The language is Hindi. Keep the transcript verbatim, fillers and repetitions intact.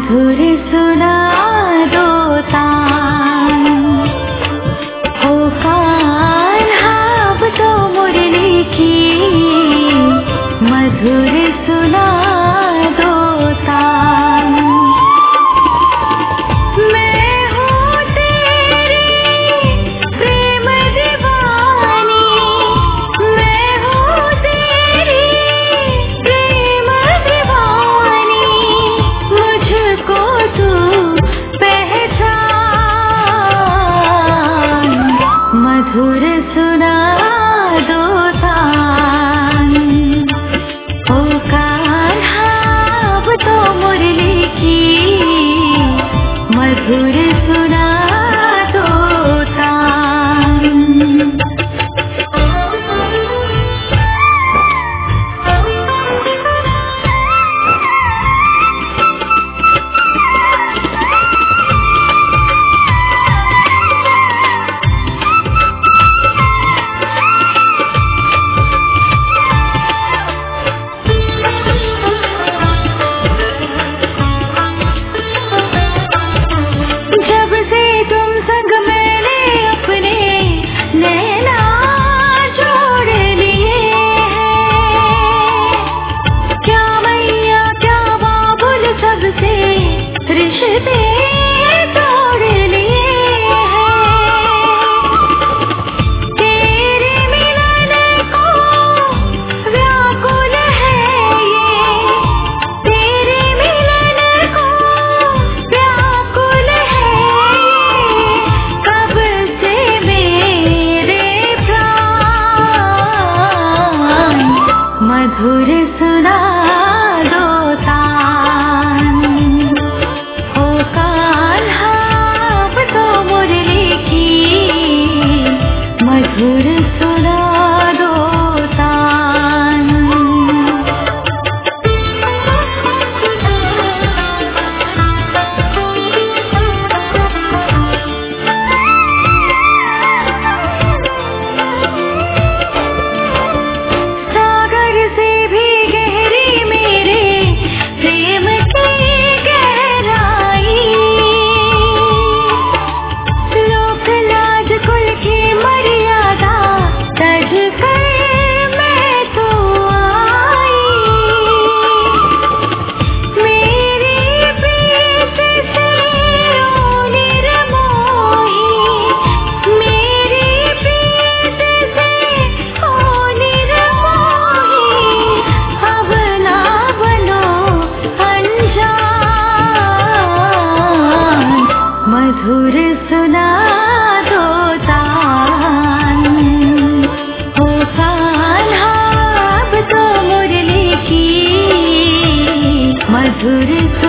मधुर सुना दो तान, हो कान्हा अब तो मुरली की मधुर सुना दो तान। मैं हूँ तेरी प्रेम दीवानी, मैं हूँ तेरी प्रेम दीवानी, मुझको तू पहचान। मधुर सुना दो तान, हो कान्हा अब तो मुरली की मधुर सुना दो तान। जब से तुम संग मैंने अपने नैना जोड़ लिए हैं, क्या मैया क्या बाबुल सबसे रिश्ते तोड़ लिए हैं। तेरे मिलन को व्याकुल है ये, तेरे मिलन को व्याकुल है ये, कब से मेरे प्राण। मधुर सुना दो तान, हो कान्हा अब तो मुरली की मधुर सुना दो तान। सागर से भी गहरी मेरे प्रेम की गहराई, लोक लाज कुल की मर्यादा तज कर मैं तो आई। मेरी प्रीत से ओ निर्मोही, मेरी प्रीत से ओ निर्मोही, अब ना बनो अनजान। मधुर सुना दो तान, हो कान्हा अब तो मुरली की मधुर